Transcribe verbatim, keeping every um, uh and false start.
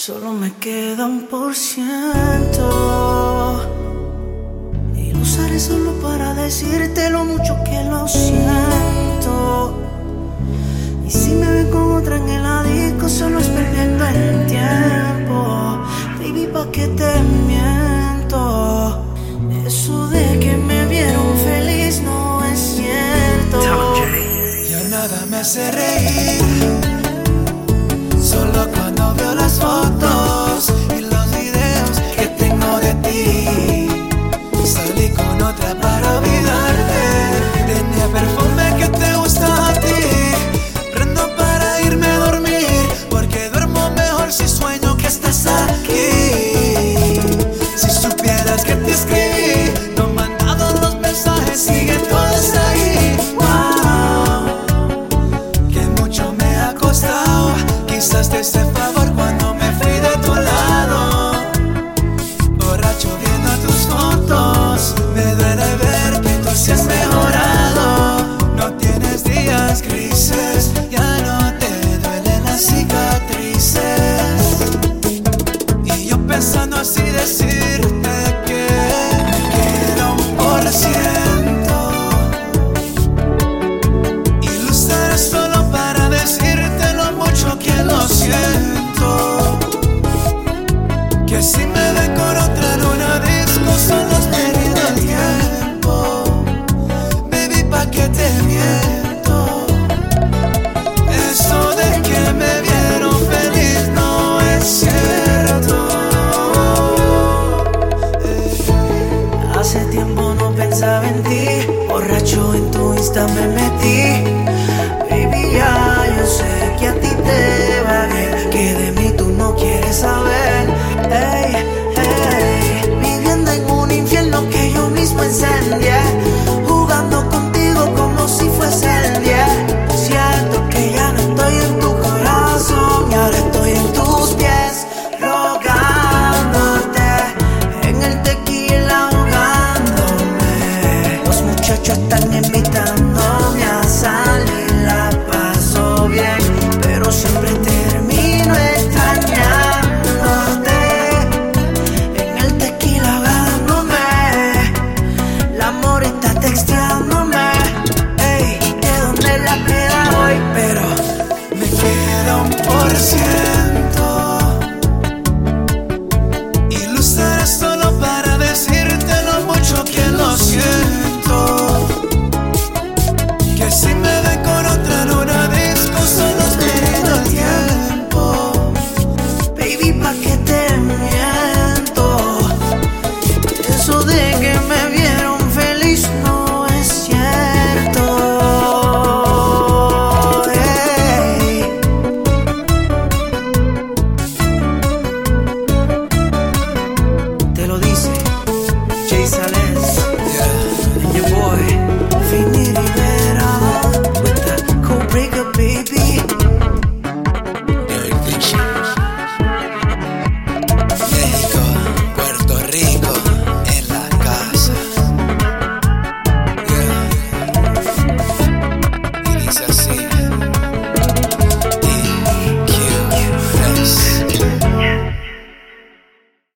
Solo me queda un por ciento y lo usaré solo para decirte lo mucho que lo siento. Y si me ven con otra en el disco, solo es perdiendo el tiempo. Baby, ¿pa' qué te miento? Eso de que me vieron feliz no es cierto. Ya nada me hace reír, solo cuando veo las fotos y los videos que tengo de ti. Salí con otra para olvidarte, tenía perfume que te gusta a ti. Prendo para irme a dormir, porque duermo mejor si sueño que estás aquí. Si supieras que te escribí, no han mandado los mensajes, siguen todos ahí. Wow, que mucho me ha costado. Quizás te hice favor cuando me fui de tu lado. Borracho viendo tus fotos, me duele ver que tú sí has mejorado. No tienes días grises, ya no te duelen las cicatrices. Y yo pensando así decirte que me queda un por ciento y lo usaré solo para decirte lo mucho que lo siento. Que si me ven con otra en una disco, solo es perdiendo el tiempo. Baby, ¿pa' qué te miento? Eso de que me vieron feliz no es cierto. eh. Hace tiempo no pensaba en ti, borracho en tu Insta me metí. Baby, ya yo sé que a ti te va bien, que de mí tú no quieres saber. Ey, ey, viviendo en un infierno que yo mismo encendí, jugando contigo como si fuese el diez. Siento que ya no estoy en tu corazón y ahora estoy en tus pies, rogándote en el tequila, ahogándome. Los muchachos están invitándome a salir, la paso bien, pero siempre termino extrañándote. En el tequila ahogándome, la morita texteándome. Ey, ¿de dónde la queda hoy? Pero Me queda un por ciento y lo usaré solo para decirte lo mucho que lo siento. Que si me ven con otra en una disco, solo es perdiendo el tiempo. baby, ¿pa' qué